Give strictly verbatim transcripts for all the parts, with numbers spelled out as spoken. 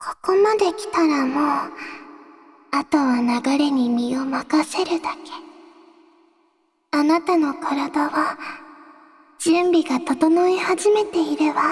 ここまで来たらもう、あとは流れに身を任せるだけ。あなたの体は、準備が整い始めているわ。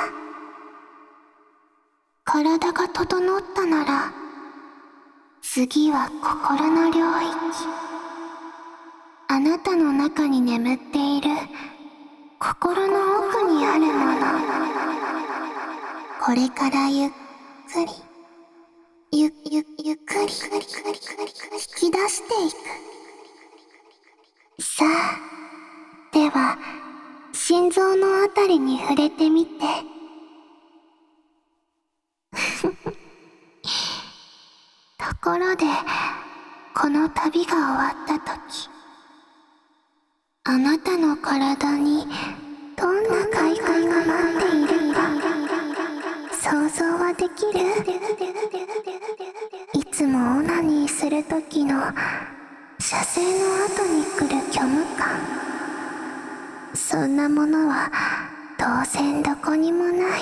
体が整ったなら、次は心の領域。あなたの中に眠っている心の奥にあるもの。これからゆっくり、ゆ、ゆ、ゆっくり引き出していく。さあ、では、心臓のあたりに触れてみて。ところで、この旅が終わったとき、あなたの体にどんな快感が待っているか想像はできる？いつもオナニーするときの射精の後に来る虚無感、そんなものは当然どこにもない。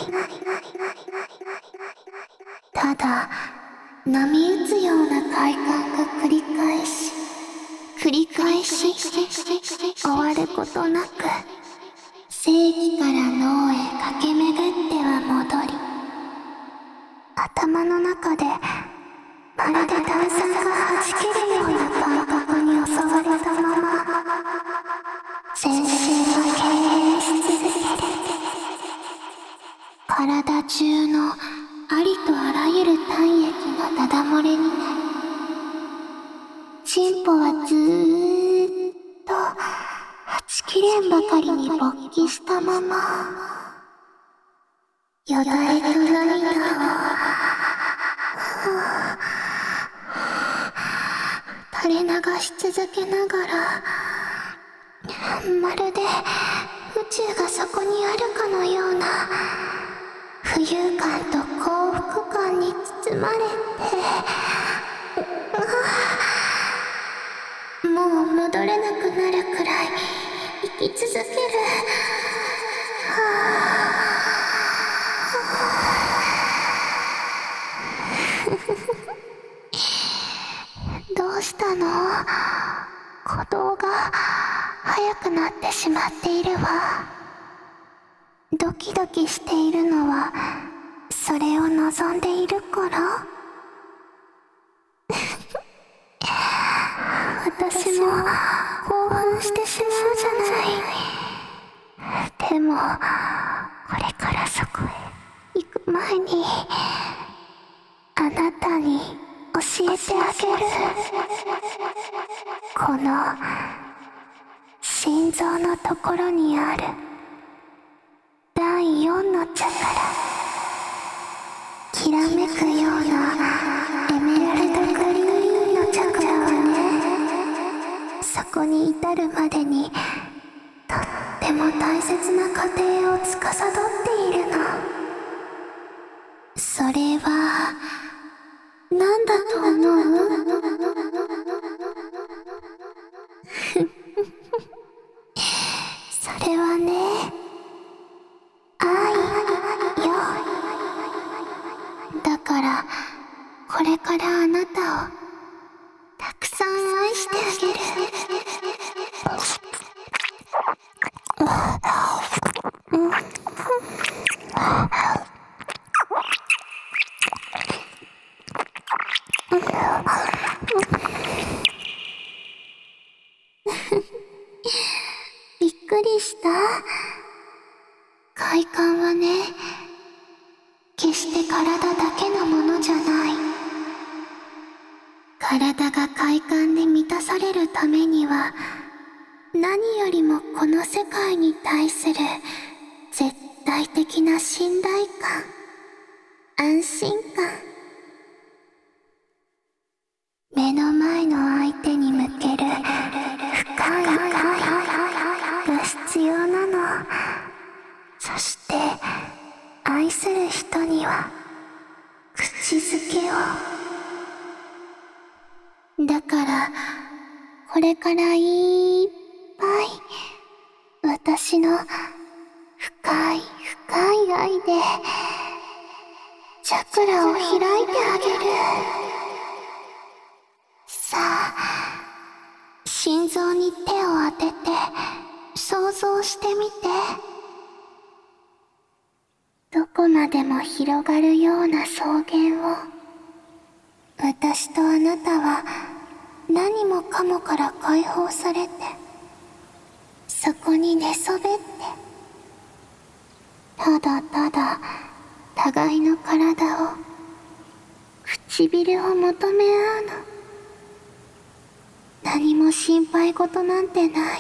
ただ波打つような快感が繰り返し繰り返し終わることなく、性器から脳へ駆け巡っては戻り、頭の中でまるで炭酸がはじけるような感覚に襲われたまま、全身が痙攣し続ける。体中のありとあらゆる体液がダダ漏れになり、チンポはずーっとはちきれんばかりに勃起したまま、よだれと涙を垂れ流し続けながら、まるで宇宙がそこにあるかのような浮遊感と幸福感に包まれて、もう戻れなくなるくらい生き続ける。どうしたの？鼓動が速くなってしまっているわ。ドキドキしているのはそれを望んでいるから？私も興奮してしまうじゃない。でもこれからそこへ行く前にあなたに教えてあげる。この心臓のところにあるだいよんのチャクラ、きらめくようなエメラルドグリーンのチャクラはね、そこに至るまでにとっても大切な過程を司っているの。それは何だと思う？それはね、愛よ。だからこれからあなたをたくさん愛してあげる。びっくりした？快感はね、決して体だけのものじゃない。体が快感で満たされるためには、何よりもこの世界に対する絶対的な信頼感、安心感、目の前の相手に向ける深い愛が必要なの。そして愛する人には口づけを。だからこれからいっぱい私の深い深い愛でチャクラを開いてあげる。さあ、心臓に手を当てて想像してみて。どこまでも広がるような草原を、私とあなたは何もかもから解放されて、そこに寝そべって、ただただ互いの体を、唇を求め合うの。何も心配事なんてない。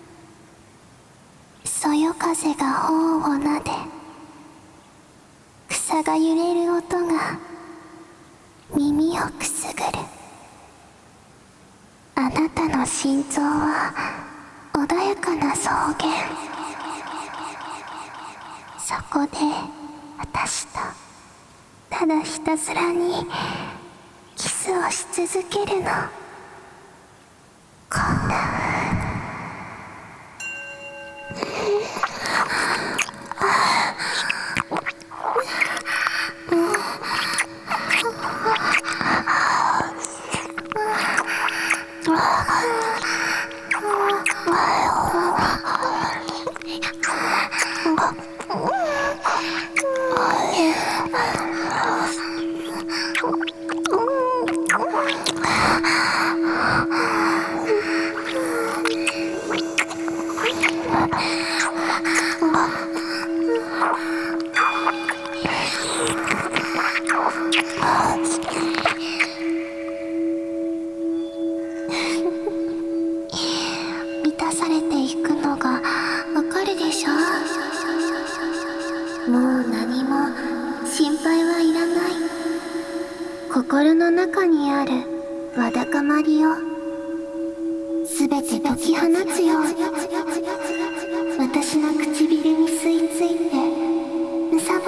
そよ風が頬を撫で、草が揺れる音が耳をくすぐる。あなたの心臓は穏やかな草原。そこで私とただひたすらにキスをし続けるの。こんな風に満たされていくのがわかるでしょ。もう何も心配はいらない。心の中にあるわだかまりをすべて解き放つように、私の唇に吸い付いてむさぼって。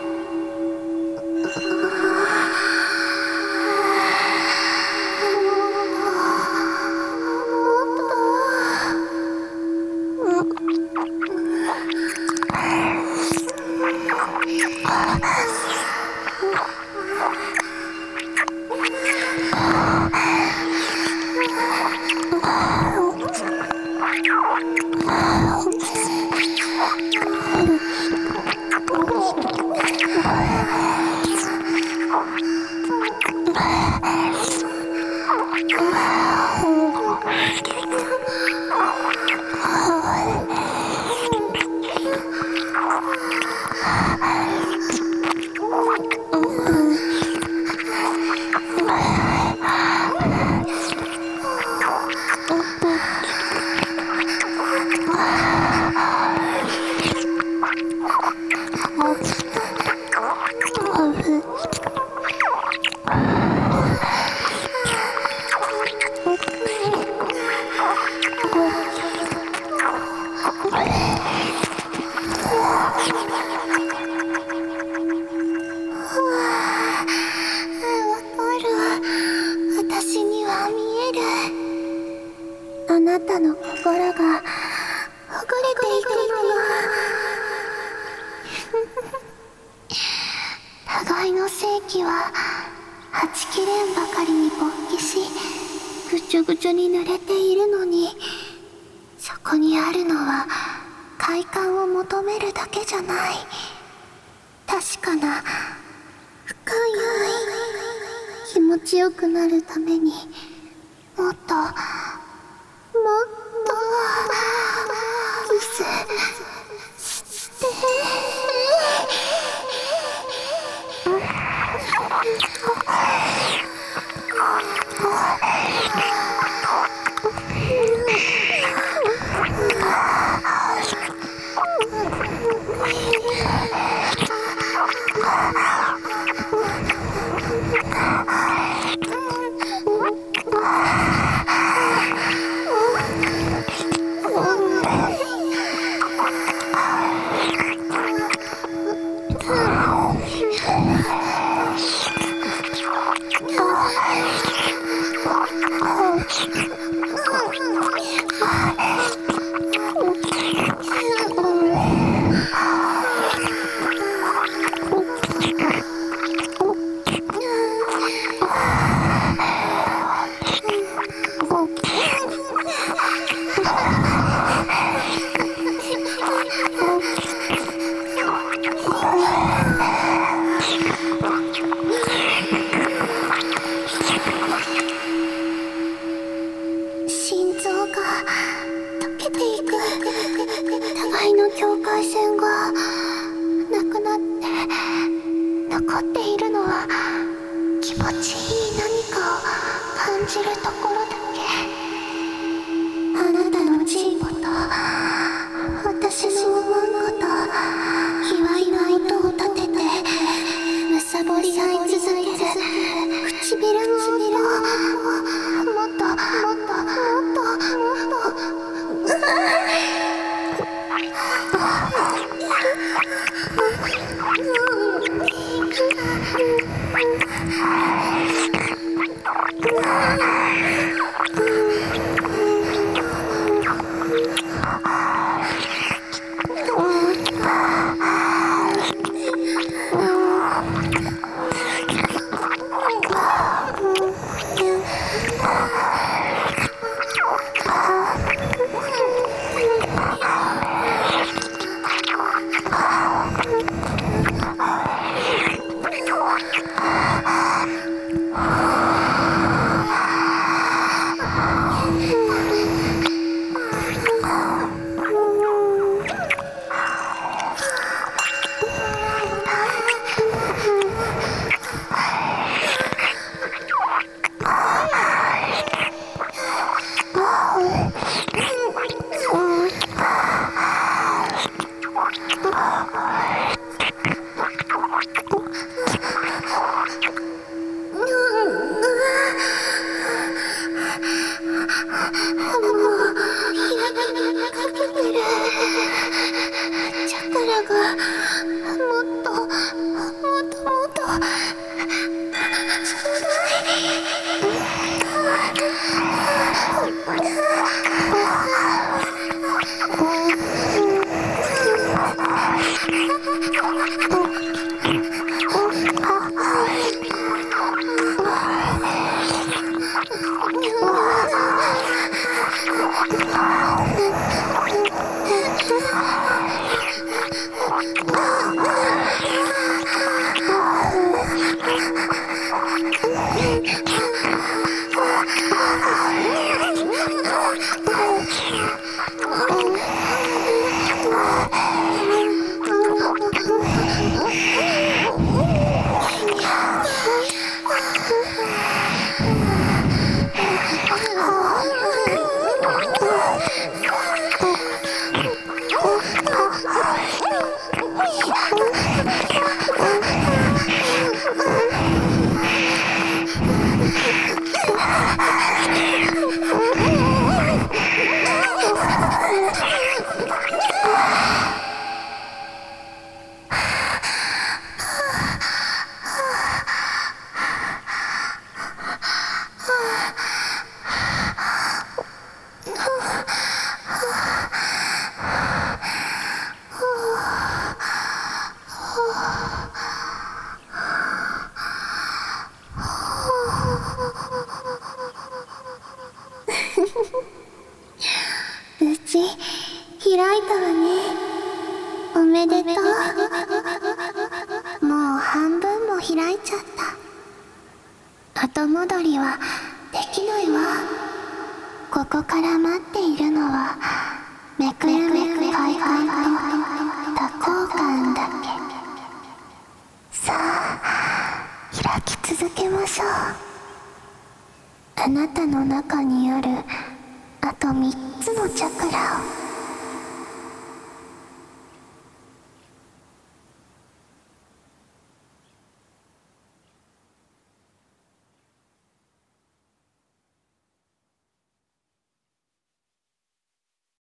あなたの心がほぐれていくのよ。互いの性器ははちきれんばかりに勃起し、ぐちょぐちょに濡れているのに、そこにあるのは快感を求めるだけじゃない、確かな深い愛。気持ちよくなるためにもっともっとキスして。 残っているのは気持ちいい何かを感じるところだけ。あなたのジーボと私のおまんこと卑猥な音を立ててむさぼり合い続ける唇の音をもっともっともっともっと無事開いたわね。おめでとう。もう半分も開いちゃった。後戻りはできないわ。ここから待っているのはめくるめく快感と多幸感だけ。さあ開き続けましょう。あなたの中にあるあとみっつのチャクラを